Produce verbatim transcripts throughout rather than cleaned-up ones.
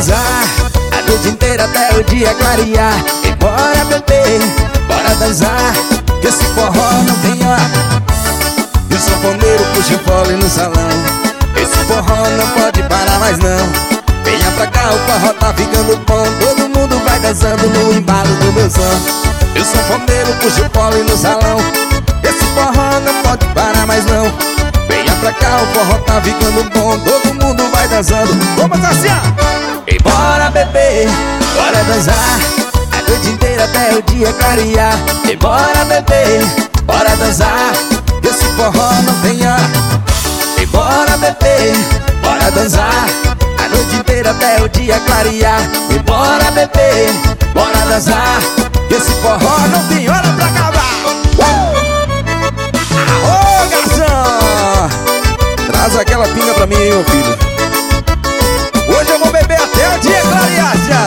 dançar a noite inteira até o dia clarear. E bora beber, bora dançar, que esse forró não tem hora. E o sanfoneiro puxa o fole no salão. Esse forró não pode parar mais não. Venha pra cá, o forró tá ficando bom. Todo mundo vai dançando no embalo do meu som. E o sanfoneiro puxa o fole no salão. Esse forró não pode parar mais não. Venha pra cá, o forró tá ficando bom. Todo mundo vai dançando. Vamos dançar! E bora beber, bora dançar a noite inteira até o dia clarear. E bora beber, bora dançar, esse forró não tem hora. E bora beber, bora dançar a noite inteira até o dia clarear. E bora beber, bora dançar, esse forró não tem hora pra acabar. uh! Aô, garçom! Traz aquela pinga pra mim, meu filho. Hoje eu vou beber até o dia clarear já.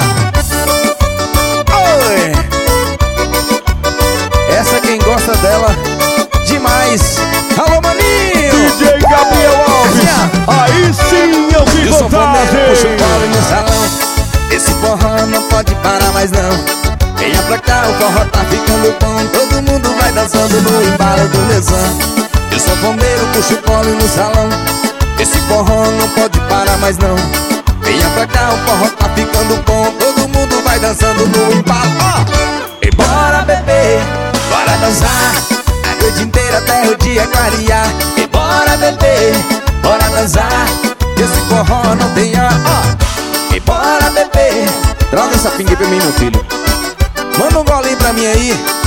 Oi! Essa quem gosta dela demais. Alô, maninho! D J Gabriel Alves. Aí sim eu vi vantagem. Puxa o fole no salão. Esse forró não pode parar mais não. Venha pra cá, o forró tá ficando bom. Todo mundo vai dançando no embalo do meu som. E o sanfoneiro puxa o fole no salão. Esse forró não pode parar mais não. Venha pra cá, o forró tá ficando bom. Todo mundo vai dançando no embalo. oh! E bora beber, bora dançar a noite inteira até o dia clarear. E bora beber, bora dançar, esse forró não tem hora. oh! E bora beber. Troca essa pinga pra mim, meu filho. Manda um golinho pra mim aí.